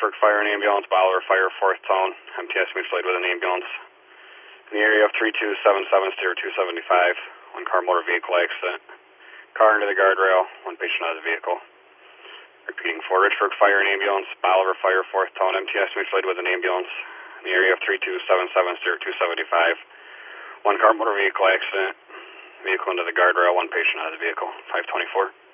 Richburg Fire and Ambulance, Bolivar Fire, 4th Zone, MTS mutual aid with an ambulance. In the area of 3277-0275, one car motor vehicle accident. Car into the guardrail, one patient out of the vehicle. Repeating, for Richburg Fire and Ambulance, Bolivar Fire, 4th Zone, MTS mutual aid with an ambulance. In the area of 3277-0275, one car motor vehicle accident. Vehicle into the guardrail, one patient out of the vehicle. 524.